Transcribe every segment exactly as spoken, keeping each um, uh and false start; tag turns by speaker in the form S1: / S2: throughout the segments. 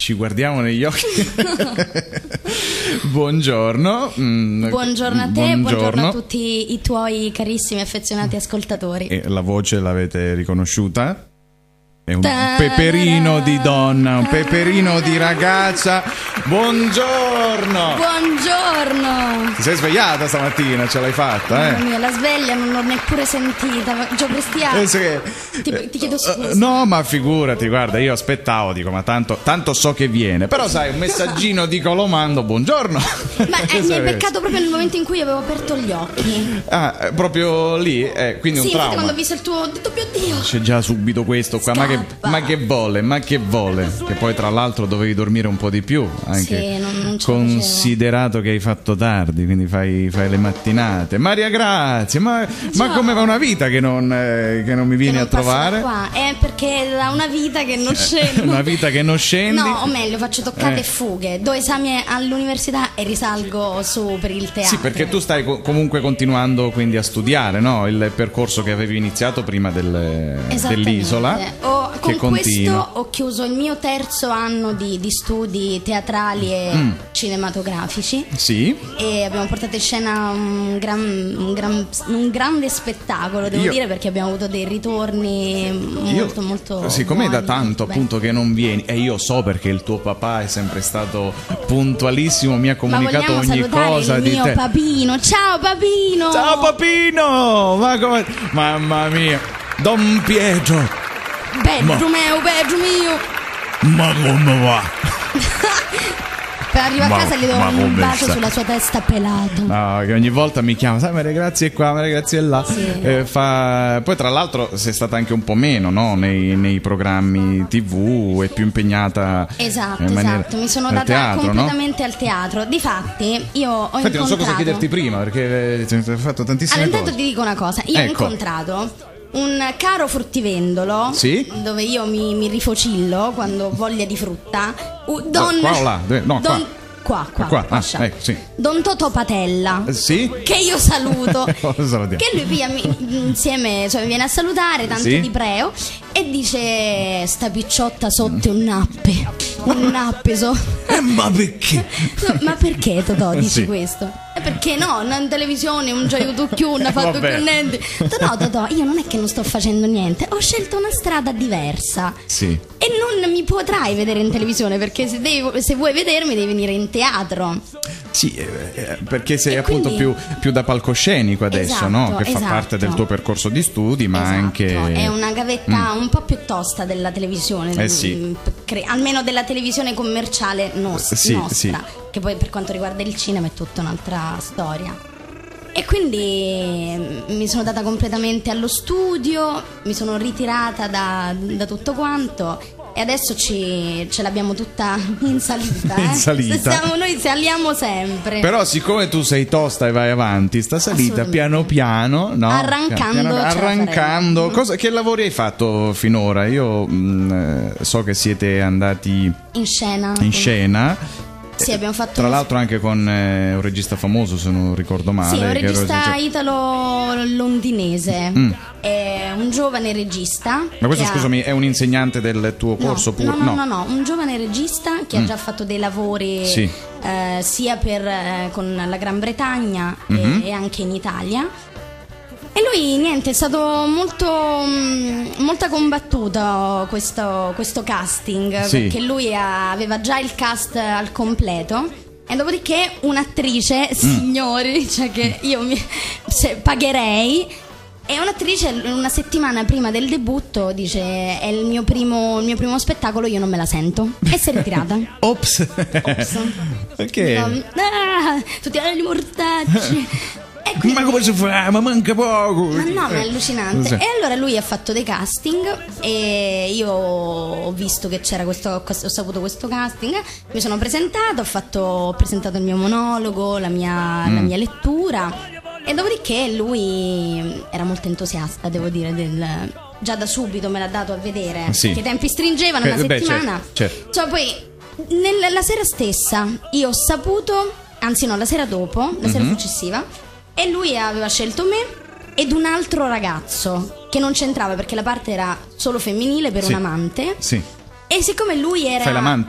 S1: ci guardiamo negli occhi. Buongiorno. Mm,
S2: buongiorno a te, buongiorno. buongiorno a tutti i tuoi carissimi e affezionati ascoltatori.
S1: E la voce l'avete riconosciuta? È un peperino di donna, un peperino di ragazza. Buongiorno.
S2: Buongiorno.
S1: Ti sei svegliata stamattina, ce l'hai fatta, eh?
S2: Mamma mia, la sveglia non l'ho neppure sentita. Gio Prestiato.
S1: Eh, se...
S2: ti, ti chiedo scusa.
S1: Uh, no, ma figurati, guarda, io aspettavo, dico, ma tanto, tanto so che viene. Però sai, un messaggino dico lo mando, buongiorno.
S2: Ma eh, mi hai beccato proprio nel momento in cui avevo aperto gli occhi.
S1: Ah, proprio lì? Eh, quindi
S2: sì,
S1: un trauma.
S2: Sì, quando ho visto il tuo, ho detto, mio Dio.
S1: C'è già subito questo qua, ma che, ma che vuole, ma che vuole. Che poi tra l'altro dovevi dormire un po' di più, anche
S2: sì, non, non
S1: considerato che hai fatto tardi, quindi fai, fai le mattinate. Maria Grazia, ma, ma come va una vita che non, eh, che non mi vieni
S2: non
S1: a trovare?
S2: Qua. È perché da una vita che non scendo.
S1: Una vita che non scendi?
S2: No, o meglio, faccio toccate
S1: eh.
S2: e fughe, do esami all'università e risalgo su per il teatro.
S1: Sì, perché tu stai co- comunque continuando quindi a studiare, no? Il percorso che avevi iniziato prima del, dell'isola.
S2: Oh, con
S1: continua.
S2: Questo ho chiuso il mio terzo anno di, di studi teatrali e mm. cinematografici.
S1: Sì.
S2: E abbiamo portato in scena un, gran, un, gran, un grande spettacolo, devo
S1: io,
S2: dire, perché abbiamo avuto dei ritorni molto
S1: io,
S2: molto
S1: siccome
S2: buoni,
S1: è da tanto appunto che non vieni, e io so perché il tuo papà è sempre stato puntualissimo, mi ha comunicato ogni cosa
S2: il
S1: di
S2: mio
S1: te.
S2: Papino. Ciao Papino.
S1: Ciao Papino. Ma come... Mamma mia. Don Pietro.
S2: Pedro mio, Pedro mio.
S1: Ma come va?
S2: Per arrivare a casa gli do un bacio
S1: sta?
S2: sulla sua testa pelata.
S1: No, che ogni volta mi chiama, sai, Maria Grazia è qua, Maria Grazia è là.
S2: Sì.
S1: Eh, fa... Poi tra l'altro sei stata anche un po' meno, no? Nei, nei programmi tivù, è più impegnata.
S2: Esatto,
S1: in maniera...
S2: esatto. Mi sono data
S1: teatro,
S2: completamente
S1: no?
S2: al teatro. Difatti, io ho
S1: Infatti
S2: incontrato...
S1: non so cosa chiederti prima, perché ti ho fatto tantissime
S2: allora,
S1: cose.
S2: intanto ti dico una cosa. Io
S1: ecco.
S2: ho incontrato un caro fruttivendolo,
S1: sì?
S2: Dove io mi, mi rifocillo quando ho voglia di frutta. Uh, don,
S1: oh, qua o là? No,
S2: don,
S1: qua.
S2: Qua, qua,
S1: qua. Ah, ecco, sì.
S2: Don Totò Patella,
S1: eh, sì?
S2: che io saluto, che lui piglia insieme, cioè mi viene a salutare tanto
S1: sì?
S2: di preo e dice: sta picciotta sotto un nappe, un nappe so.
S1: Eh, ma perché?
S2: No, ma perché Totò dici
S1: sì.
S2: questo? E perché no, in televisione un gioco più, non ha fatto più niente. No, Totò, io non è che non sto facendo niente, ho scelto una strada diversa.
S1: Sì.
S2: E non mi potrai vedere in televisione, perché se, devi, se vuoi vedermi devi venire in teatro.
S1: Sì, eh, perché sei
S2: e
S1: appunto
S2: quindi...
S1: più, più da palcoscenico adesso,
S2: esatto,
S1: no? Che
S2: esatto.
S1: fa parte del tuo percorso di studi, ma
S2: esatto.
S1: anche...
S2: È una gavetta mm. un po' più tosta della televisione,
S1: eh sì.
S2: cre- almeno della televisione commerciale nos-
S1: sì,
S2: nostra,
S1: sì.
S2: che poi per quanto riguarda il cinema è tutta un'altra storia. E quindi mi sono data completamente allo studio, mi sono ritirata da, da tutto quanto e adesso ci, ce l'abbiamo tutta in salita, eh?
S1: In salita.
S2: Siamo, noi saliamo sempre.
S1: Però siccome tu sei tosta e vai avanti, sta salita piano piano, no?
S2: Arrancando,
S1: piano, arrancando. Cosa, che lavori hai fatto finora? Io mh, so che siete andati
S2: in scena.
S1: In scena.
S2: Sì, abbiamo fatto
S1: tra l'altro anche con eh, un regista famoso, se non ricordo male.
S2: Sì, un regista
S1: che
S2: italo-londinese. Mm. È un giovane regista.
S1: Ma questo, scusami,
S2: ha...
S1: è un insegnante del tuo corso?
S2: No,
S1: pur...
S2: no, no, no, no, un giovane regista che mm. ha già fatto dei lavori
S1: sì.
S2: eh, sia per, eh, con la Gran Bretagna mm-hmm. e, e anche in Italia. E lui, niente, è stato molto molto combattuto questo, questo casting, sì. Perché lui ha, aveva già il cast al completo. E dopodiché un'attrice, mm. signori, cioè che io mi se, pagherei. E un'attrice una settimana prima del debutto dice: è il mio primo, il mio primo spettacolo, io non me la sento. E si è ritirata.
S1: Ops.
S2: Ops.
S1: Perché?
S2: Dico, ah, tutti gli mortacci. Quindi...
S1: ma come si fa? Ma manca poco.
S2: Ma no, ma è allucinante. Sì. E allora lui ha fatto dei casting e io ho visto che c'era questo, ho saputo questo casting, mi sono presentata, ho, fatto, ho presentato il mio monologo, la mia, mm. la mia lettura, e dopodiché lui era molto entusiasta, devo dire, del... già da subito me l'ha dato a vedere, sì. Perché i tempi stringevano, una
S1: Beh,
S2: settimana,
S1: certo, certo.
S2: Cioè poi nella, la sera stessa io ho saputo, anzi no, la sera dopo, la mm-hmm. sera successiva. E lui aveva scelto me ed un altro ragazzo che non c'entrava perché la parte era solo femminile per
S1: sì,
S2: un amante.
S1: sì.
S2: E siccome lui era...
S1: Fai l'amante?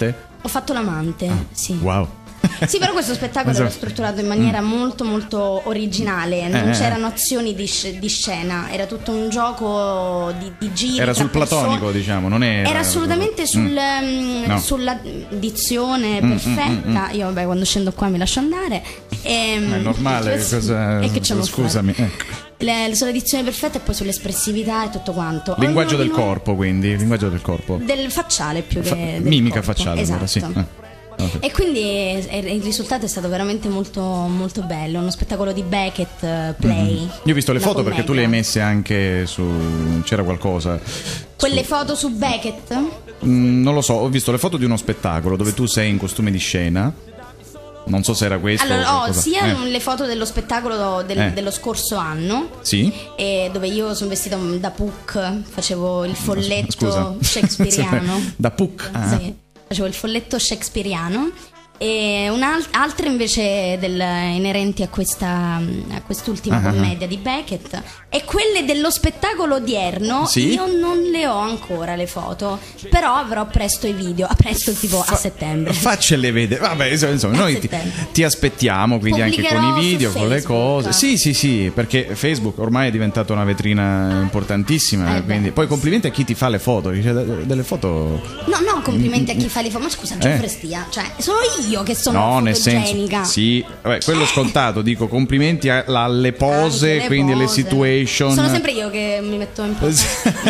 S2: Ho fatto l'amante, ah, sì.
S1: Wow.
S2: Sì, però questo spettacolo era strutturato in maniera mm. molto molto originale, non eh, c'erano azioni di, sc- di scena, era tutto un gioco di, di giri.
S1: Era sul platonico, diciamo, non era.
S2: Era assolutamente sul,
S1: mm. no.
S2: sulla dizione mm, perfetta. Mm, mm, Io vabbè, quando scendo qua mi lascio andare. E,
S1: è normale,
S2: cioè,
S1: cosa...
S2: e che c'è
S1: scusami. Eh.
S2: Le, sulla dizione perfetta e poi sull'espressività e tutto quanto.
S1: Linguaggio
S2: Ognuno
S1: del corpo, quindi, linguaggio del corpo.
S2: Del facciale più che
S1: Fa-
S2: del
S1: mimica
S2: corpo.
S1: facciale,
S2: esatto.
S1: allora, sì. Eh. Okay.
S2: E quindi il risultato è stato veramente molto, molto bello. Uno spettacolo di Beckett uh, Play. Mm-hmm.
S1: Io ho visto le foto
S2: commedia.
S1: Perché tu le hai messe anche su. C'era qualcosa.
S2: Quelle
S1: su...
S2: foto su Beckett?
S1: Mm, non lo so, ho visto le foto di uno spettacolo dove tu sei in costume di scena. Non so se era questo.
S2: Allora, ho
S1: cosa.
S2: sia
S1: eh.
S2: le foto dello spettacolo del, eh. dello scorso anno.
S1: Sì.
S2: E dove io sono vestita da Puck, facevo il folletto
S1: Scusa.
S2: shakespeariano.
S1: Da Puck? Ah.
S2: Sì. Facevo il folletto shakespeariano e altre invece del, inerenti a questa a quest'ultima uh-huh. commedia di Beckett, e quelle dello spettacolo odierno sì? Io non le ho ancora le foto, però avrò presto i video, a presto tipo Fa- a settembre.
S1: Faccele vedere, vabbè, insomma, noi ti, ti aspettiamo quindi Pubblicherò anche con i video, con le cose. Sì, sì, sì, perché Facebook ormai è diventata una vetrina importantissima, eh quindi beh, poi complimenti a chi ti fa le foto, delle foto.
S2: No, no, complimenti a chi fa le foto, ma scusa, Geoffrey Stia, cioè sono io che sono
S1: no,
S2: fotogenica.
S1: Nel senso, sì, vabbè, quello scontato, dico complimenti alle pose, le quindi pose. alle situation.
S2: Sono sempre io che mi metto in posa.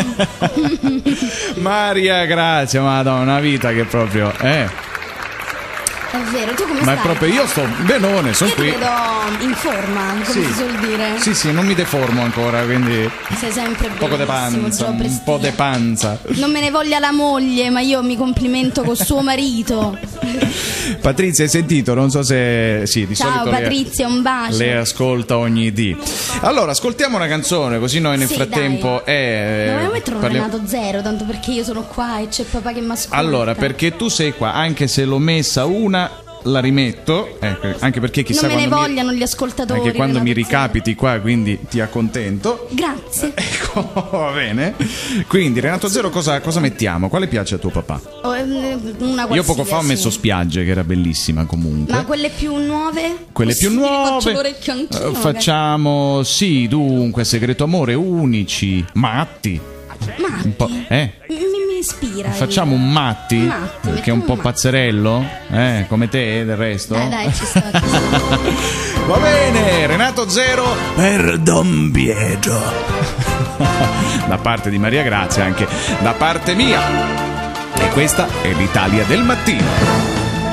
S1: Maria Grazia, madonna, una vita che proprio eh.
S2: È vero, tu come
S1: Ma
S2: stai?
S1: Ma proprio io sto benone, sono
S2: io
S1: qui.
S2: Io ti vedo in forma, come
S1: sì.
S2: si suol dire.
S1: Sì, sì, non mi deformo ancora, quindi
S2: sei sempre
S1: un poco de panza, un po' de panza.
S2: Non me ne voglia la moglie, ma io mi complimento col suo marito.
S1: Patrizia, hai sentito? Non so se sì, di
S2: Ciao
S1: solito
S2: Patrizia,
S1: le,
S2: un bacio.
S1: Le ascolta ogni dì. Allora, ascoltiamo una canzone, così noi nel
S2: sì,
S1: frattempo
S2: dai.
S1: eh,
S2: Dobbiamo mettere un
S1: parliamo...
S2: Renato Zero, tanto perché io sono qua e c'è papà che mi ascolta.
S1: Allora, perché tu sei qua, anche se l'ho messa una la rimetto, ecco, anche perché chissà
S2: non me ne
S1: quando
S2: vogliano
S1: mi...
S2: gli ascoltatori.
S1: Anche quando
S2: Renato
S1: mi ricapiti qua, quindi ti accontento.
S2: Grazie.
S1: Ecco, va bene. Quindi Renato Zero cosa, cosa mettiamo? Quale piace a tuo papà?
S2: Oh, una
S1: Io poco fa ho messo Spiagge, che era bellissima comunque.
S2: Ma quelle più nuove?
S1: Quelle più nuove
S2: faccio l'orecchio anch'io,
S1: uh, facciamo sì, dunque Segreto Amore, Unici, Matti.
S2: Matti?
S1: Un po', eh?
S2: Mi, mi ispira.
S1: Facciamo un Matti,
S2: Matti
S1: che è un po'
S2: un
S1: pazzerello, eh, come te del resto.
S2: Dai, dai, ci sto, ci sto.
S1: Va bene, Renato Zero per Don Pietro. Da parte di Maria Grazia, anche da parte mia. E questa è l'Italia del mattino.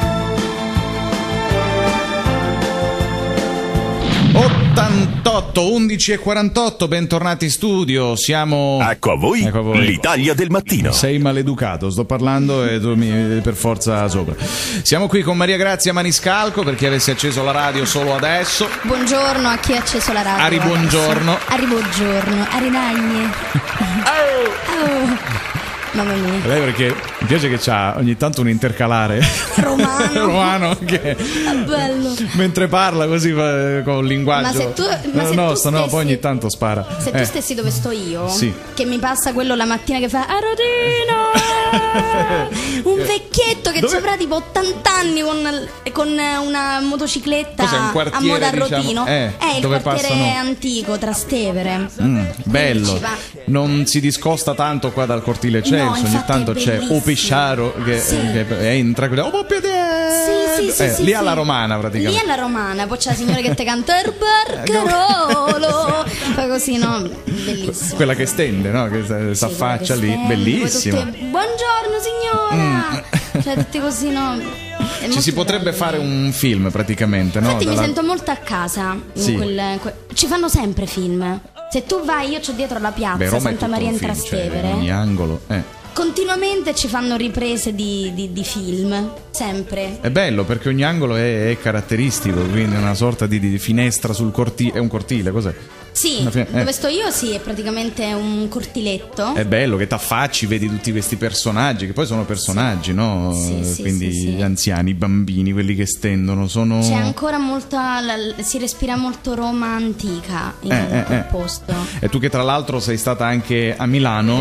S1: ottantotto undici e quarantotto, bentornati in studio. Siamo.
S3: Ecco a voi, ecco a voi. L'Italia del mattino.
S1: Sei maleducato, sto parlando e tu mi per forza sopra. Siamo qui con Maria Grazia Maniscalco, per chi avesse acceso la radio solo adesso.
S2: Buongiorno a chi ha acceso la radio.
S1: Ari buongiorno.
S2: Ari buongiorno. Ari dai. Oh. Oh. Mamma mia.
S1: Lei perché mi piace che c'ha ogni tanto un intercalare
S2: romano,
S1: romano che
S2: è bello.
S1: Mentre parla così con il linguaggio.
S2: Ma se tu, ma se
S1: no,
S2: tu
S1: sto, no, poi ogni tanto spara.
S2: Se
S1: eh.
S2: tu stessi dove sto io,
S1: sì.
S2: Che mi passa quello la mattina che fa Arodino, un vecchietto che dove... avrà tipo ottanta anni con, con una motocicletta
S1: un
S2: a moda Rodino.
S1: Diciamo, eh,
S2: è il
S1: dove
S2: quartiere
S1: passano...
S2: antico Trastevere.
S1: Mm, bello. Non si discosta tanto qua dal cortile Celso. No, ogni tanto c'è O Pesciaro che,
S2: sì.
S1: che entra oh, oh,
S2: sì, sì, sì,
S1: eh,
S2: sì,
S1: lì
S2: sì.
S1: alla romana praticamente.
S2: Lì alla romana, poi c'è la signora che te canta il barcarolo, fa così, no? Bellissimo.
S1: Quella che stende, no? Che si affaccia lì, bellissimo.
S2: Tutte, buongiorno signora, mm. Cioè tutte così, no? È
S1: ci si potrebbe bello. Fare un film praticamente, no?
S2: Infatti
S1: Dalla...
S2: mi sento molto a casa in
S1: sì.
S2: quel, que... Ci fanno sempre film. Se tu vai, io c'ho dietro la piazza. Beh, Santa Maria in film, Trastevere,
S1: cioè, ogni angolo, eh.
S2: Continuamente ci fanno riprese di, di, di film, sempre.
S1: È bello perché ogni angolo è, è caratteristico, quindi è una sorta di, di finestra sul cortile. È un cortile, cos'è?
S2: Sì,
S1: eh.
S2: dove sto io sì, è praticamente un cortiletto.
S1: È bello che t'affacci, vedi tutti questi personaggi, che poi sono personaggi, sì. No?
S2: Sì, sì,
S1: quindi
S2: sì, sì.
S1: gli anziani, i bambini, quelli che stendono, sono...
S2: C'è ancora molta, la, si respira molto Roma antica in
S1: eh,
S2: quel
S1: eh,
S2: posto.
S1: E tu che tra l'altro sei stata anche a Milano...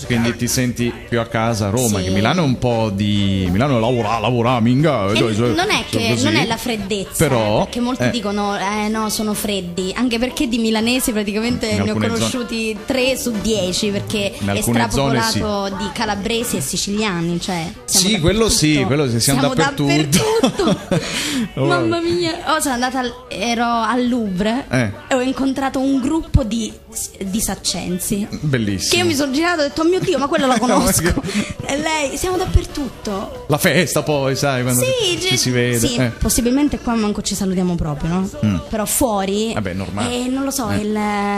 S1: quindi ti senti più a casa a Roma,
S2: sì.
S1: che Milano è un po' di Milano lavora, lavora, minga.
S2: Non è che non è la freddezza,
S1: però,
S2: eh, perché molti
S1: eh.
S2: dicono eh no, sono freddi, anche perché di milanesi praticamente ne ho conosciuti tre su dieci, perché è strapopolato sì. di calabresi e siciliani, cioè
S1: sì, quello sì, quello sì, siamo, siamo dappertutto,
S2: dappertutto. Mamma mia, oh, sono andata al, ero al Louvre eh. e ho incontrato un gruppo di di saccensi,
S1: bellissimo,
S2: che io mi sono girato e ho detto oh mio Dio, ma quello la conosco. E lei, siamo dappertutto,
S1: la festa poi sai quando
S2: sì,
S1: ci si vede
S2: sì, eh. possibilmente qua manco ci salutiamo proprio, no? Mm. Però fuori
S1: vabbè, normale.
S2: Eh, non lo so,
S1: eh.
S2: il,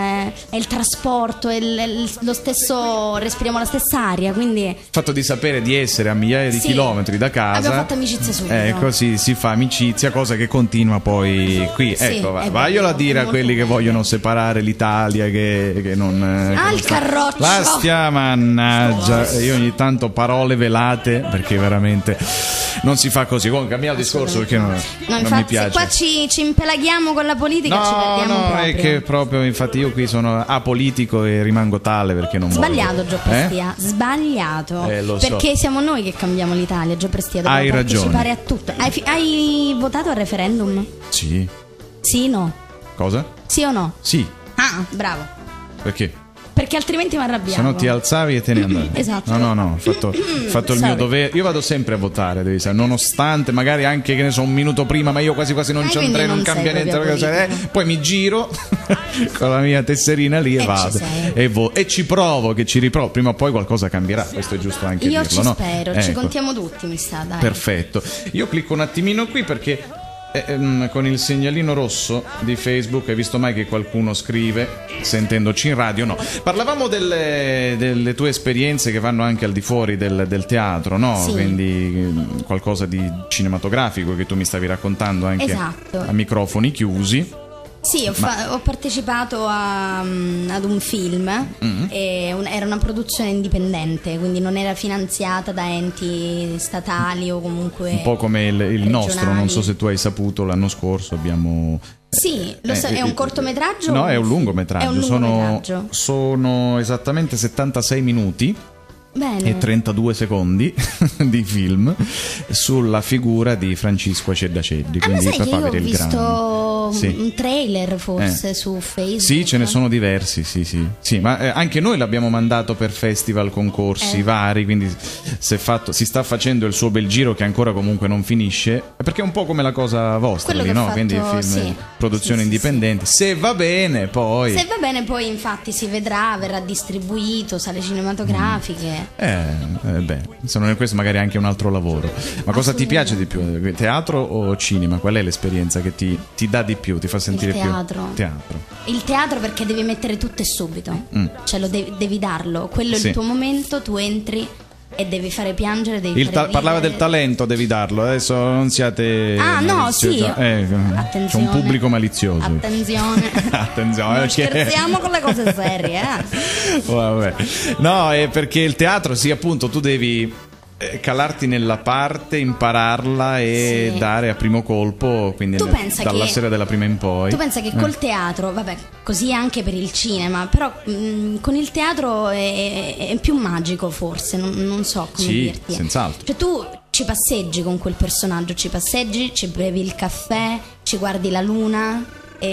S2: è il trasporto, è il, il, lo stesso, respiriamo la stessa aria, quindi
S1: il fatto di sapere di essere a migliaia di sì. chilometri da casa,
S2: abbiamo fatto amicizia subito,
S1: eh, così si fa amicizia, cosa che continua poi qui, sì, ecco, va, vaglielo a dire a quelli bello. Che vogliono separare l'Italia, che che non
S2: ah il carroccio
S1: la stia, mannaggia, io ogni tanto parole velate, perché veramente non si fa così. Comunque cambiamo discorso, perché non,
S2: no,
S1: non
S2: infatti,
S1: mi piace.
S2: Se qua ci, ci impelaghiamo con la politica,
S1: no,
S2: ci perdiamo
S1: no,
S2: proprio.
S1: È che proprio, infatti io qui sono apolitico e rimango tale perché non
S2: sbagliato
S1: voglio.
S2: Gio Prestia, eh? Sbagliato,
S1: eh, lo
S2: perché
S1: so.
S2: Siamo noi che cambiamo l'Italia. Gio Prestia, dobbiamo
S1: hai
S2: partecipare
S1: ragione.
S2: a tutto. Hai, hai votato al referendum?
S1: Sì.
S2: Sì, no?
S1: Cosa?
S2: Sì o no?
S1: Sì.
S2: Ah, bravo.
S1: Perché?
S2: Perché altrimenti mi arrabbiavo.
S1: Se no ti alzavi e te ne andavi.
S2: Esatto.
S1: No, no, no, ho fatto, fatto il mio dovere. Io vado sempre a votare, devi sapere, nonostante magari anche, che ne so, un minuto prima, ma io quasi quasi non ci andrei, non, non cambia niente. Eh, poi mi giro con la mia tesserina lì e, e vado. E, vo- e ci provo, che ci riprovo. Prima o poi qualcosa cambierà, questo è giusto anche
S2: io
S1: dirlo.
S2: Io ci
S1: no?
S2: spero,
S1: ecco.
S2: Ci contiamo tutti, mi sa, dai.
S1: Perfetto. Io clicco un attimino qui perché... Eh, ehm, con il segnalino rosso di Facebook, hai visto mai che qualcuno scrive sentendoci in radio? No, parlavamo delle, delle tue esperienze che vanno anche al di fuori del, del teatro, no? Sì. Quindi qualcosa di cinematografico che tu mi stavi raccontando anche
S2: esatto.
S1: a microfoni chiusi.
S2: Sì, ho, fa- ho partecipato a, um, ad un film, mm-hmm. e un- era una produzione indipendente, quindi non era finanziata da enti statali o comunque
S1: un po' come il, il nostro, non so se tu hai saputo, l'anno scorso abbiamo...
S2: Sì, lo so, eh, è un cortometraggio?
S1: No, è un lungometraggio,
S2: è un lungometraggio.
S1: Sono, sono esattamente settantasei minuti.
S2: Bene.
S1: E trentadue secondi di film sulla figura di Francisco Acedda-Ceddi.
S2: Ah,
S1: quindi
S2: ma sai
S1: per
S2: che io
S1: avere
S2: ho
S1: il
S2: visto
S1: grande. Sì.
S2: un trailer forse
S1: eh.
S2: su Facebook?
S1: Sì, ce ne sono diversi, sì, sì. Sì, ma eh, anche noi l'abbiamo mandato per festival, concorsi eh. vari, quindi si, è fatto, si sta facendo il suo bel giro che ancora comunque non finisce, perché è un po' come la cosa vostra lì, no?
S2: Fatto,
S1: quindi film,
S2: sì.
S1: produzione
S2: sì,
S1: indipendente.
S2: Sì,
S1: se va bene poi...
S2: Se va bene poi infatti si vedrà, verrà distribuito, sale cinematografiche.
S1: Mm. Eh... Eh beh, se non è questo magari anche un altro lavoro. Ma cosa ti piace di più? Teatro o cinema? Qual è l'esperienza che ti, ti dà di più, ti fa sentire
S2: il teatro.
S1: più? Teatro.
S2: Il teatro perché devi mettere tutto e subito, mm. cioè lo devi, devi darlo, quello è
S1: sì.
S2: il tuo momento, tu entri e devi fare piangere, devi
S1: il
S2: fare
S1: ta- parlava del talento, devi darlo, adesso non siate
S2: ah no sì
S1: eh, c'è un pubblico malizioso,
S2: attenzione
S1: attenzione
S2: non
S1: perché...
S2: scherziamo con le cose serie eh.
S1: Vabbè. No, è perché il teatro sì, appunto, tu devi calarti nella parte, impararla e sì. dare a primo colpo, quindi
S2: tu
S1: nel, dalla
S2: che,
S1: sera della prima in poi.
S2: Tu pensa che
S1: eh.
S2: col teatro, vabbè, così anche per il cinema, però mh, con il teatro è, è più magico forse, non, non so come
S1: sì,
S2: dirti.
S1: Senz'altro.
S2: Cioè tu ci passeggi con quel personaggio, ci passeggi, ci bevi il caffè, ci guardi la luna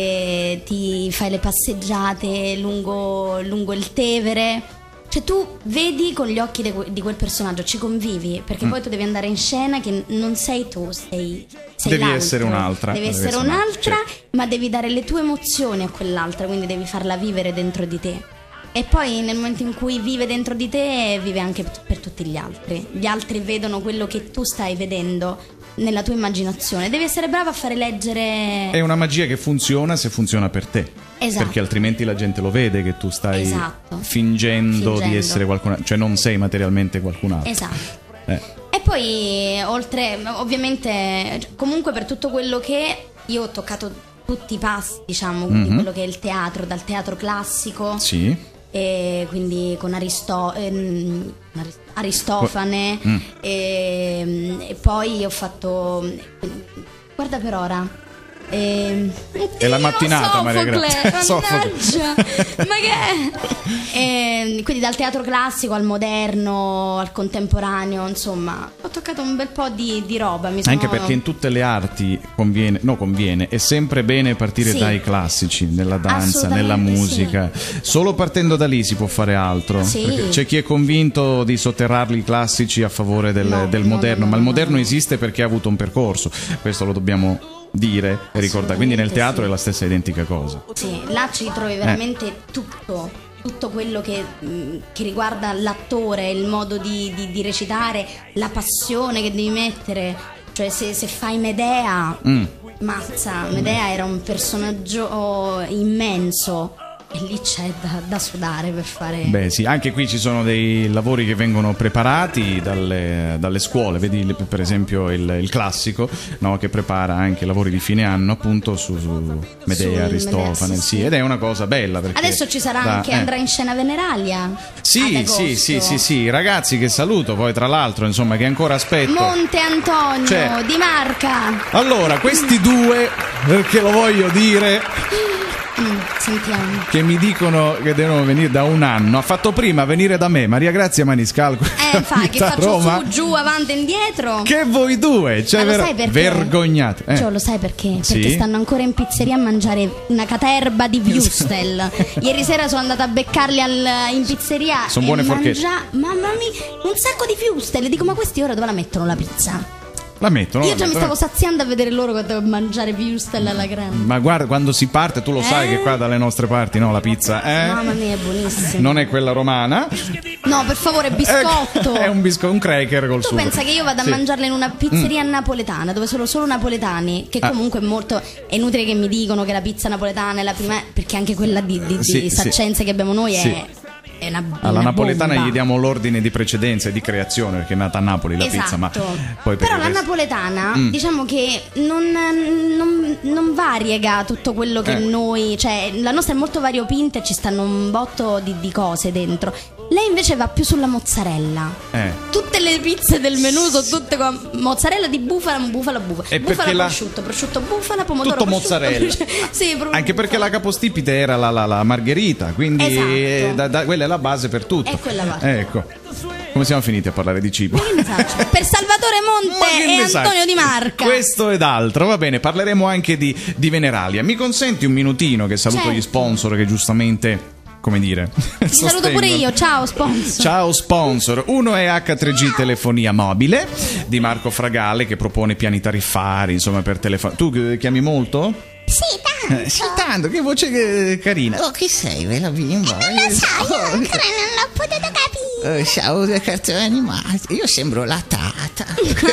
S2: e ti fai le passeggiate lungo, lungo il Tevere. Cioè tu vedi con gli occhi de- di quel personaggio, ci convivi, perché mm. poi tu devi andare in scena che non sei tu, sei, sei
S1: devi
S2: l'altro.
S1: essere un'altra.
S2: Devi
S1: devi
S2: essere
S1: essere
S2: un'altra,
S1: certo.
S2: ma devi dare le tue emozioni a quell'altra, quindi devi farla vivere dentro di te. E poi nel momento in cui vive dentro di te, vive anche per tutti gli altri. Gli altri vedono quello che tu stai vedendo nella tua immaginazione. Devi essere bravo a fare leggere.
S1: È una magia che funziona se funziona per te.
S2: Esatto.
S1: Perché altrimenti la gente lo vede che tu stai
S2: esatto.
S1: fingendo,
S2: fingendo
S1: di essere qualcun altro, cioè non sei materialmente qualcun altro.
S2: Esatto.
S1: Eh.
S2: E poi oltre, ovviamente, comunque per tutto quello che io ho toccato tutti i passi, diciamo, quindi mm-hmm. quello che è il teatro, dal teatro classico.
S1: Sì.
S2: E quindi con Aristo- ehm, Aristofane mm. e, e poi ho fatto guarda per ora e,
S1: è la mattinata Maria Grazia
S2: mannaggia ma che è? E, quindi dal teatro classico al moderno, al contemporaneo, insomma, ho toccato un bel po' di, di roba. Mi sono...
S1: Anche perché in tutte le arti conviene, no conviene, è sempre bene partire sì. dai classici, nella danza, nella musica. Sì. Solo partendo da lì si può fare altro. Sì. C'è chi è convinto di sotterrarli i classici a favore del, no, del moderno, no, no, ma il moderno no, no. esiste perché ha avuto un percorso. Questo lo dobbiamo dire e ricordare. Quindi nel teatro sì. è la stessa identica cosa.
S2: Sì, là ci trovi veramente eh. tutto. Tutto quello che, che riguarda l'attore, il modo di, di, di recitare, la passione che devi mettere. Cioè se, se fai Medea, mm. mazza, Medea era un personaggio immenso. E lì c'è da, da sudare per fare...
S1: Beh sì, anche qui ci sono dei lavori che vengono preparati dalle, dalle scuole. Vedi per esempio il, il classico, no, che prepara anche lavori di fine anno appunto su, su Medea, Aristofane, sì, sì. Ed è una cosa bella perché
S2: adesso ci sarà da, anche, eh. andrà in scena Veneralia.
S1: Sì, sì, sì, sì, sì, ragazzi che saluto poi tra l'altro, insomma, che ancora aspetto.
S2: Monte Antonio, cioè, di Marca.
S1: Allora, questi due, perché lo voglio dire...
S2: Mm, sentiamo.
S1: Che mi dicono che devono venire da un anno. Ha fatto prima venire da me Maria Grazia Maniscalco.
S2: Eh, fa, che faccio Roma. Su, giù, avanti e indietro.
S1: Che voi due, cioè
S2: ver- sai perché?
S1: vergognate. Eh.
S2: Cioè, lo sai perché? Perché
S1: sì?
S2: stanno ancora in pizzeria a mangiare una caterba di würstel. Ieri sera sono andata a beccarli al, in pizzeria.
S1: Sono buone forchette.
S2: Mangia- mamma mia, un sacco di würstel. Dico, ma questi ora dove la mettono la pizza?
S1: La mettono.
S2: Io
S1: la
S2: già
S1: mettono.
S2: mi stavo saziando a vedere loro che devo mangiare würstel alla grande.
S1: Ma guarda, quando si parte, tu lo eh? sai che qua dalle nostre parti, no, la pizza, eh?
S2: Mamma mia, è buonissima.
S1: Non è quella romana.
S2: No, per favore, biscotto.
S1: È un biscotto, un cracker col suo.
S2: Tu pensa che io vado sì. a mangiarla in una pizzeria mm. napoletana, dove sono solo napoletani, che comunque ah. è molto... È inutile che mi dicono che la pizza napoletana è la prima... Perché anche quella di, di, sì, di Saccenze sì. che abbiamo noi sì. è... Una,
S1: alla
S2: una
S1: napoletana
S2: bomba.
S1: Gli diamo l'ordine di precedenza e di creazione perché è nata a Napoli la
S2: esatto.
S1: pizza, ma poi
S2: però la
S1: resto...
S2: napoletana
S1: mm.
S2: diciamo che non, non, non variega tutto quello che eh. noi, cioè la nostra è molto variopinta e ci stanno un botto di, di cose dentro. Lei invece va più sulla mozzarella.
S1: Eh.
S2: Tutte le pizze del menù sono tutte con mozzarella di bufala, bufala, bufala.
S1: E
S2: bufala
S1: la...
S2: prosciutto, prosciutto, bufala, pomodoro,
S1: tutto
S2: prosciutto,
S1: mozzarella.
S2: sì, pro...
S1: Anche perché la capostipite era la, la, la margherita, quindi esatto. da, da, quella è la base per tutto.
S2: È quella base.
S1: Ecco. Come siamo finiti a parlare di cibo?
S2: Per Salvatore Monte e Antonio Di Marca.
S1: Questo ed altro, va bene, parleremo anche di, di Veneralia. Mi consenti un minutino che saluto certo. gli sponsor che giustamente... come dire,
S2: ti saluto pure io, ciao sponsor.
S1: Ciao sponsor. Uno è acca tre gi telefonia mobile di Marco Fragale che propone piani tariffari, insomma, per telefono. Tu chiami molto?
S4: Sì, tanto.
S1: Eh, sì, tanto, che voce che carina.
S4: Oh, chi sei, bella bimba?
S2: Eh,
S4: non
S2: lo so, io
S4: oh,
S2: ancora non l'ho potuto capire.
S4: Oh, ciao, dei cartoni animati. Io sembro la tata.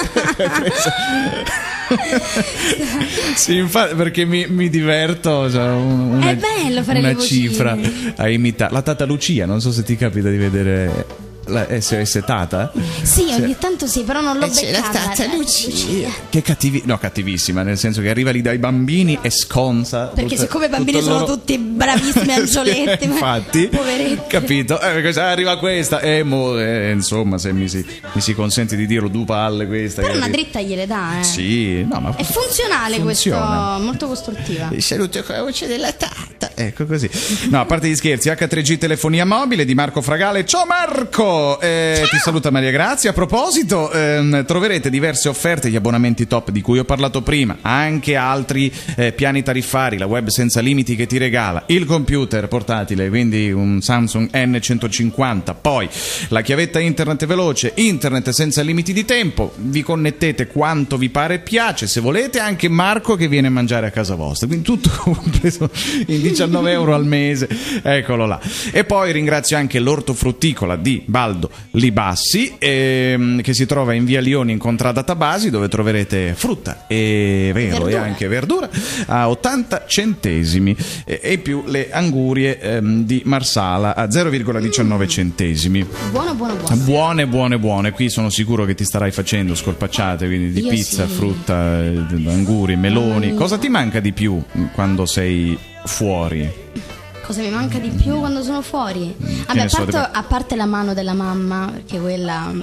S1: Sì, infatti, perché mi, mi diverto, cioè, una,
S2: è bello fare
S1: una
S2: le vocine.
S1: Cifra a imitare la tata Lucia, non so se ti capita di vedere la S O S Tata.
S2: Sì, ogni tanto sì, però non l'ho
S4: eh, beccata.
S2: C'è
S4: la tata Lucia.
S1: Che cattivi, no, cattivissima, nel senso che arriva lì dai bambini e sconza.
S2: Perché
S1: tutto,
S2: siccome i bambini sono loro... tutti bravissimi angioletti,
S1: sì, infatti,
S2: poveretti.
S1: Capito? Eh, perché arriva questa e eh, mo, eh, insomma, se mi si, mi si consente di dirlo, due palle questa.
S2: Però una
S1: arriva...
S2: dritta gliele dà, eh.
S1: Sì, no, ma
S2: è funzionale
S1: funziona.
S2: Questo, molto costruttiva.
S4: Vi saluto con la voce della tata.
S1: Ecco così. No, a parte gli scherzi, acca tre gi telefonia mobile di Marco Fragale. Ciao Marco! Eh, Ti saluta Maria Grazia. A proposito, ehm, troverete diverse offerte di abbonamenti top di cui ho parlato prima, anche altri eh, piani tariffari, la web senza limiti che ti regala il computer portatile, quindi un Samsung N centocinquanta, poi la chiavetta internet veloce, internet senza limiti di tempo, vi connettete quanto vi pare e piace, se volete anche Marco che viene a mangiare a casa vostra, quindi tutto compreso in diciannove euro al mese, eccolo là. E poi ringrazio anche l'ortofrutticola di Baldo Libassi, ehm, che si trova in via Lioni in contrada Tabasi, dove troverete frutta e vero verdura. E anche verdura a ottanta centesimi e, e più le angurie ehm, di Marsala a zero virgola diciannove mm. centesimi.
S2: Buono, buono, buono.
S1: Buone, buone, buone. Qui sono sicuro che ti starai facendo scorpacciate, quindi di
S2: Io
S1: pizza,
S2: sì.
S1: frutta, anguri, meloni. Mm. Cosa ti manca di più quando sei fuori?
S2: Cosa mi manca di più quando sono fuori? Vabbè, a, parte, a parte la mano della mamma, perché quella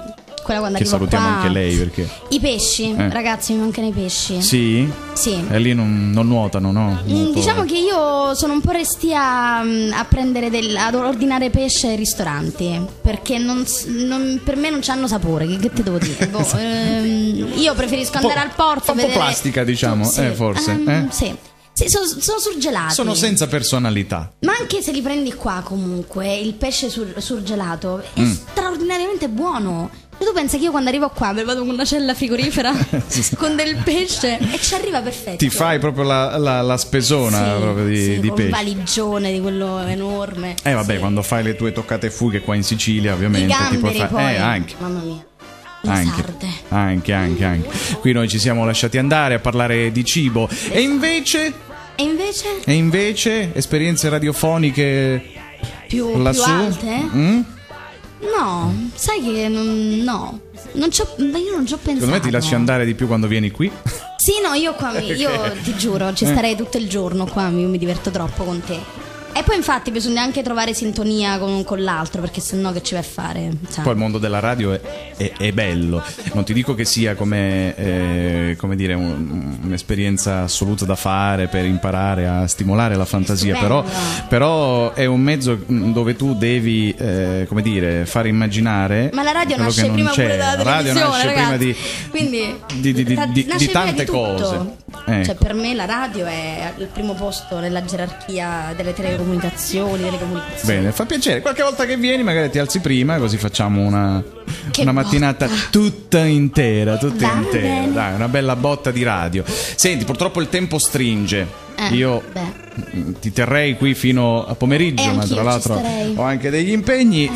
S2: quella quando
S1: che
S2: arrivo
S1: salutiamo
S2: qua,
S1: anche lei perché
S2: i pesci,
S1: eh.
S2: ragazzi, mi mancano i pesci.
S1: Sì?
S2: Sì.
S1: E lì non, non nuotano, no?
S2: Mm, diciamo che io sono un po' restia a prendere del, ad ordinare pesce ai ristoranti, perché non, non, per me non c'hanno sapore. Che, che te devo dire? Boh, ehm, io preferisco andare al porto,
S1: un po'
S2: vedere...
S1: plastica, diciamo,
S2: sì.
S1: eh, forse.
S2: Um,
S1: eh?
S2: Sì. Sì, sono, sono surgelati.
S1: Sono senza personalità.
S2: Ma anche se li prendi qua comunque, il pesce sur- surgelato è
S1: Mm.
S2: straordinariamente buono. E tu pensi che io quando arrivo qua vado con una cella frigorifera con del pesce e ci arriva perfetto.
S1: Ti fai proprio la, la, la spesona
S2: sì,
S1: proprio di,
S2: sì,
S1: di
S2: con
S1: pesce.
S2: un valigione di quello enorme.
S1: Eh vabbè,
S2: sì.
S1: quando fai le tue toccate e fughe qua in Sicilia, ovviamente
S2: I gamberi,
S1: ti puoi fare.
S2: poi.
S1: Eh, anche.
S2: Mamma mia. Le
S1: Anche,
S2: sarde.
S1: anche, anche, anche. Qui noi ci siamo lasciati andare a parlare di cibo. E invece,
S2: E invece?
S1: e invece, esperienze radiofoniche
S2: Più,
S1: lassù?
S2: più alte?
S1: Mm?
S2: No, sai che non, no. Non c'ho, ma io non ci ho pensato.
S1: Secondo me ti lasci andare di più quando vieni qui.
S2: Sì, no, io qua mi, io ti giuro, ci starei tutto il giorno qua, mi, mi diverto troppo con te. E poi infatti bisogna anche trovare sintonia con, con l'altro, perché sennò che ci vai a fare? Cioè.
S1: Poi il mondo della radio è, è, è bello. Non ti dico che sia come, eh, come dire un, un'esperienza assoluta da fare per imparare a stimolare la fantasia, però, però è un mezzo dove tu devi eh, come dire fare immaginare.
S2: Ma la radio
S1: quello
S2: nasce
S1: che non
S2: prima
S1: c'è.
S2: pure della
S1: La radio
S2: televisione,
S1: nasce
S2: ragazzi.
S1: prima di,
S2: Quindi
S1: di, di, di,
S2: tra-
S1: di,
S2: nasce
S1: di tante
S2: prima di tutto.
S1: cose. Ecco.
S2: Cioè, per me la radio è al primo posto nella gerarchia delle telecomunicazioni, delle comunicazioni.
S1: Bene, fa piacere. Qualche volta che vieni magari ti alzi prima, così facciamo una,
S2: Che
S1: una mattinata
S2: botta.
S1: tutta intera, tutta
S2: Va
S1: intera.
S2: bene.
S1: Dai, una bella botta di radio. Senti, purtroppo il tempo stringe.
S2: Eh,
S1: Io
S2: beh.
S1: ti terrei qui fino a pomeriggio,
S2: Eh,
S1: ma
S2: anch'io
S1: tra
S2: ci
S1: l'altro
S2: starei.
S1: ho anche degli impegni.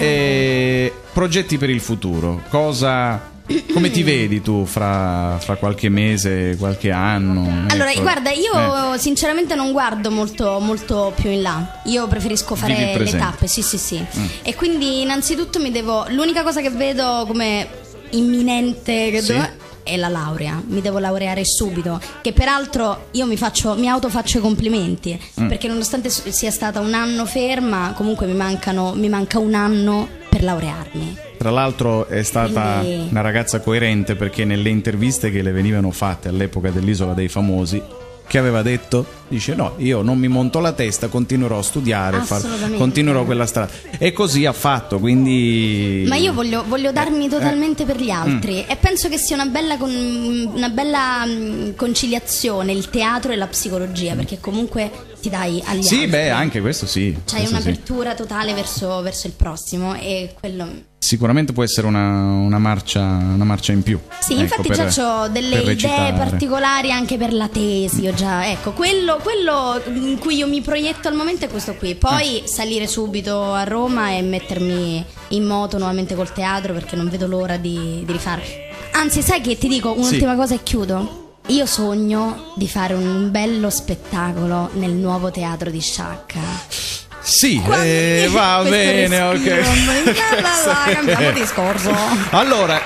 S1: E progetti per il futuro. Cosa... Come ti vedi tu fra, fra qualche mese, qualche anno?
S2: Allora,
S1: Ecco.
S2: guarda, io
S1: Eh.
S2: sinceramente non guardo molto, molto più in là. Io preferisco
S1: Vivi il
S2: fare le
S1: presente.
S2: tappe, sì, sì, sì.
S1: Mm.
S2: E quindi innanzitutto mi devo... L'unica cosa che vedo come imminente che
S1: Sì.
S2: devo- è la laurea. Mi devo laureare subito. Che peraltro io mi faccio, mi autofaccio i complimenti.
S1: Mm.
S2: Perché nonostante sia stata un anno ferma, comunque mi mancano, mi manca un anno per laurearmi.
S1: Tra l'altro è stata
S2: Quindi-
S1: una ragazza coerente, perché nelle interviste che le venivano fatte all'epoca dell'Isola dei Famosi, che aveva detto, dice no, io non mi monto la testa, continuerò a studiare, far-
S2: Assolutamente.
S1: continuerò quella strada, e così ha fatto, quindi
S2: Ma io voglio, voglio darmi
S1: Eh,
S2: totalmente
S1: eh.
S2: per gli altri e penso che sia una bella, con- una bella mh, conciliazione il teatro e la psicologia, perché comunque ti dai agli
S1: sì,
S2: altri.
S1: beh, anche questo sì,
S2: C'hai
S1: questo sì.
S2: un'apertura totale verso, verso il prossimo e quello...
S1: Sicuramente può essere una, una marcia una marcia in più.
S2: Sì,
S1: ecco,
S2: infatti
S1: per-
S2: già ho delle
S1: per
S2: idee
S1: recitare.
S2: particolari anche per la tesi, ho già, ecco, quello, quello in cui io mi proietto al momento è questo qui. Poi
S1: Eh.
S2: salire subito a Roma e mettermi in moto nuovamente col teatro, perché non vedo l'ora di, di rifare. Anzi, sai che ti dico un'ultima
S1: Sì.
S2: cosa e chiudo? Io sogno di fare un bello spettacolo nel nuovo teatro di Sciacca.
S1: Sì,
S2: Quando-
S1: eh, va
S2: Questo
S1: bene,
S2: respiro,
S1: ok.
S2: ma- la- la- cambiamo discorso.
S1: Allora,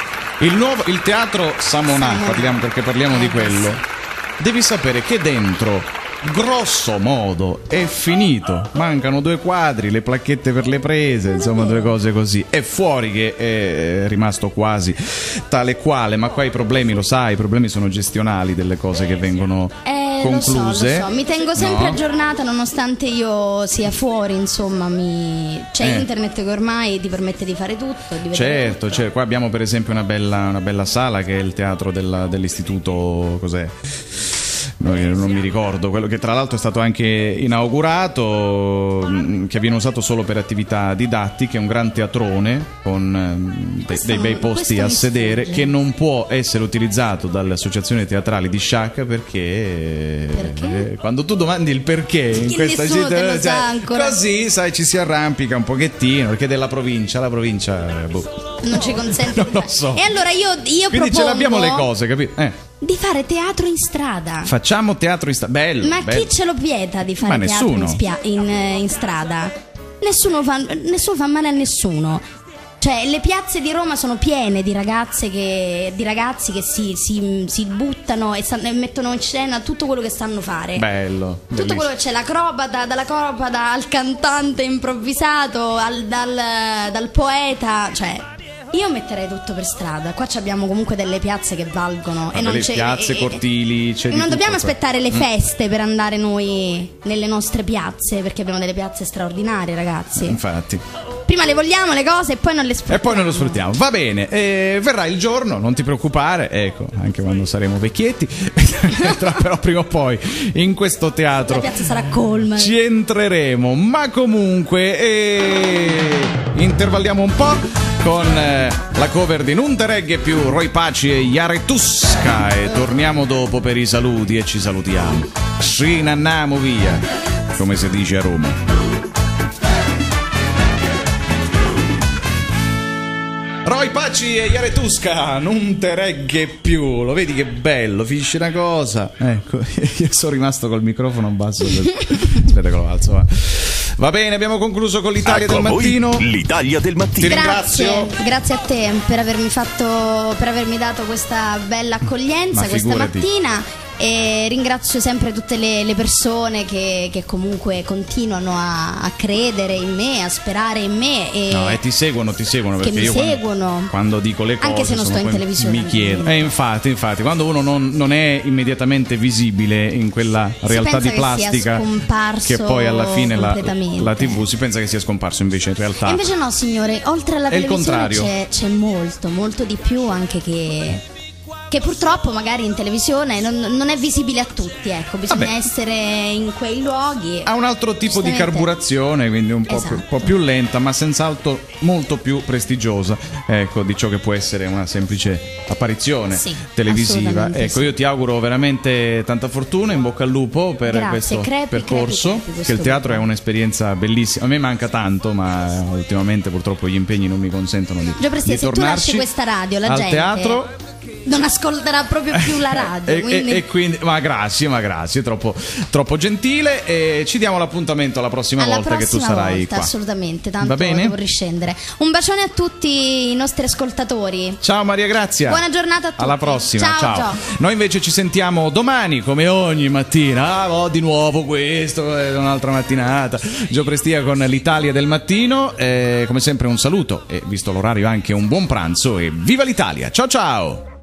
S1: il nuovo il teatro Samonà,
S2: Samonà.
S1: parliamo, perché parliamo
S2: Eh,
S1: di quello. Devi sapere che dentro, grosso modo, è finito. Mancano due quadri, le placchette per le prese, insomma, due cose così. È fuori che è rimasto quasi tale quale, ma qua i problemi, lo sai, i problemi sono gestionali delle cose che vengono
S2: Eh,
S1: concluse.
S2: lo so, lo so. Mi tengo sempre
S1: No?
S2: aggiornata nonostante io sia fuori, insomma, mi... c'è
S1: Eh.
S2: internet che ormai ti permette di fare tutto, di vedere
S1: Certo,
S2: tutto.
S1: certo. Qua abbiamo per esempio una bella, una bella sala che è il teatro della- dell'istituto, cos'è? No, io non mi ricordo, quello che tra l'altro è stato anche inaugurato, mh, che viene usato solo per attività didattiche, un gran teatrone con ehm, de-
S2: Questo
S1: dei bei
S2: non-
S1: posti
S2: questo
S1: a
S2: mi
S1: sedere,
S2: sfugge.
S1: che non può essere utilizzato dalle associazioni teatrali di Sciacca perché,
S2: Perché?
S1: eh, quando tu domandi il perché in
S2: Che
S1: questa
S2: nessuno te lo
S1: situazione,
S2: sa ancora.
S1: così sai, ci si arrampica un pochettino, perché della provincia, la provincia eh, boh.
S2: Non ci consente
S1: Non
S2: di
S1: lo
S2: fare.
S1: so.
S2: E allora io, io
S1: Quindi ce
S2: propongo
S1: l'abbiamo le cose, capito? Eh,
S2: di fare teatro in strada.
S1: facciamo teatro in strada. Bello,
S2: Ma
S1: bello.
S2: chi ce lo vieta di fare
S1: Ma
S2: teatro in,
S1: nessuno.
S2: spia- in, eh, in strada? Nessuno fa, nessuno fa male a nessuno. Cioè, le piazze di Roma sono piene di ragazze che, di ragazzi che si, si, si buttano e, stanno- e mettono in scena tutto quello che sanno fare.
S1: Bello,
S2: Tutto
S1: bellissimo.
S2: quello che c'è, l'acrobata, dall'acrobata al cantante improvvisato, al- dal, dal poeta, cioè Io metterei tutto per strada. Qua abbiamo comunque delle piazze che valgono.
S1: Ah,
S2: e non
S1: delle
S2: c'è,
S1: piazze,
S2: e,
S1: cortili. C'è
S2: non
S1: di
S2: dobbiamo
S1: tutto,
S2: aspettare le
S1: mm.
S2: feste per andare noi nelle nostre piazze, perché abbiamo delle piazze straordinarie, ragazzi.
S1: Infatti.
S2: Prima le vogliamo le cose e poi non le sfruttiamo.
S1: E poi non lo sfruttiamo. Va bene, eh, verrà il giorno, non ti preoccupare, ecco, anche quando saremo vecchietti, però prima o poi in questo teatro
S2: la piazza sarà colma.
S1: Ci entreremo, ma comunque eh, intervalliamo un po' con eh, la cover di Non te regge più, Roy Paci e Jaretuska, e torniamo dopo per i saluti e ci salutiamo. Scinandiamo via, come si dice a Roma. Roy Paci e Jaretuska, Non te regge più. Lo vedi che bello, finisce una cosa. Ecco, io sono rimasto col microfono basso. Aspetta che lo alzo, va. Va bene, abbiamo concluso con l'Italia
S3: ecco
S1: del mattino.
S3: L'Italia del mattino.
S1: Ti ringrazio.
S2: Grazie, grazie a te per avermi fatto, per avermi dato questa bella accoglienza
S1: Ma
S2: questa
S1: figurati.
S2: mattina. E ringrazio sempre tutte le, le persone che, che comunque continuano a, a credere in me, a sperare in me e
S1: No, e ti seguono, ti seguono perché
S2: che mi
S1: io quando,
S2: seguono.
S1: quando dico le cose
S2: Anche se non
S1: sono
S2: sto in
S1: poi-
S2: televisione,
S1: mi chiedo.
S2: ovviamente.
S1: Eh, infatti, infatti, quando uno non, non è immediatamente visibile in quella
S2: Si
S1: realtà
S2: pensa
S1: di
S2: che sia
S1: plastica
S2: scomparso
S1: che poi alla fine la,
S2: completamente.
S1: la tivù si pensa che sia scomparso, invece in realtà
S2: E invece no, signore, oltre alla
S1: È il
S2: televisione
S1: contrario.
S2: c'è, c'è molto, molto di più anche che... che purtroppo magari in televisione non, non è visibile a tutti, ecco, bisogna
S1: Vabbè.
S2: essere in quei luoghi.
S1: ha un altro tipo di
S2: Giustamente.
S1: carburazione, quindi un po',
S2: Esatto.
S1: più, un po' più lenta, ma senz'altro molto più prestigiosa, ecco, di ciò che può essere una semplice apparizione
S2: Sì,
S1: televisiva.
S2: assolutamente
S1: Ecco,
S2: sì.
S1: io ti auguro veramente tanta fortuna, in bocca al lupo per
S2: Grazie,
S1: questo
S2: crepi,
S1: percorso,
S2: crepi, crepi, questo
S1: che il teatro
S2: lupo.
S1: è un'esperienza bellissima. A me manca tanto, ma ultimamente purtroppo gli impegni non mi consentono di,
S2: Gio Prestia,
S1: di
S2: se tu
S1: tornarci
S2: lasci questa radio, la
S1: al
S2: gente
S1: teatro.
S2: non ascolterà proprio più la radio.
S1: E,
S2: quindi...
S1: e, e quindi, ma grazie, ma grazie, troppo, troppo gentile. E ci diamo l'appuntamento la prossima
S2: alla
S1: volta
S2: prossima
S1: che tu sarai
S2: volta,
S1: qua.
S2: assolutamente, tanto
S1: Va bene?
S2: devo riscendere. Un bacione a tutti i nostri ascoltatori.
S1: Ciao Maria Grazia.
S2: Buona giornata a tutti.
S1: Alla prossima.
S2: Ciao, ciao.
S1: Noi invece ci sentiamo domani come ogni mattina. Ah, oh, di nuovo questo è un'altra mattinata. Gio Prestia con l'Italia del mattino. Eh, come sempre un saluto e visto l'orario anche un buon pranzo e viva l'Italia. Ciao ciao.